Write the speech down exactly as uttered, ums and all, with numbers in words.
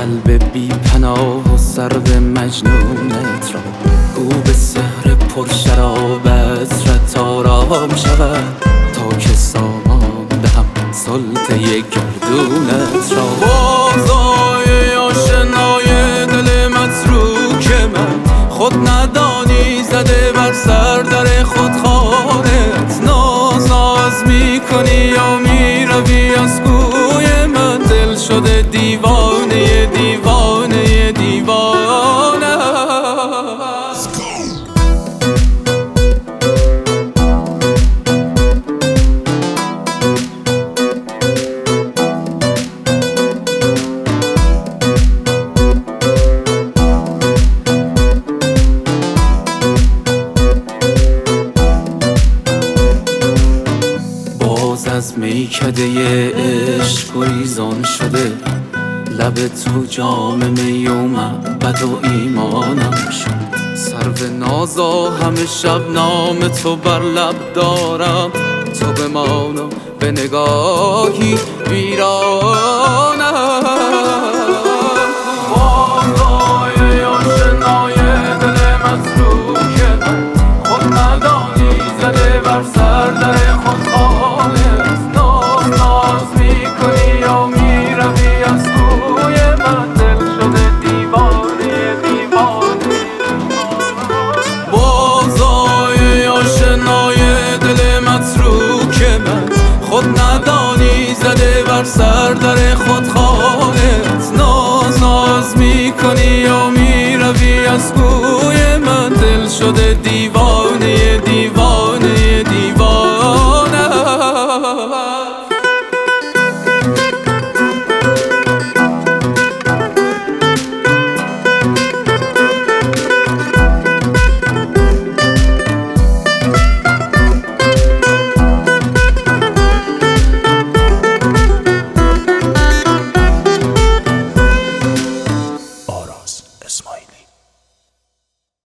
قلب بی پناه و سر به مجنونت را گو به سحر پر شرابت رت آرام شود تا که سامان دهم سلطه گردونت را. بازای آشنای دل متروک من خود ندانی زده بر سر در خود خانت. ناز ناز میکنی یا میروی از کوی من دل شده دیوانه دیوانه دیوانه. از میکده عشق گریزان شده لب تو جام می و معبد و ایمانم شد. سرو نازا همه شب نام تو بر لب دارم تو بمانا به نگاهی ویرانم. بازای آشنای دل متروک من خود ندانی زده بر سر در خود خانه. خود ندانی زده بر سر در خود خانت. ناز ناز میکنی یا میروی از کوی من دل شده دیوانه.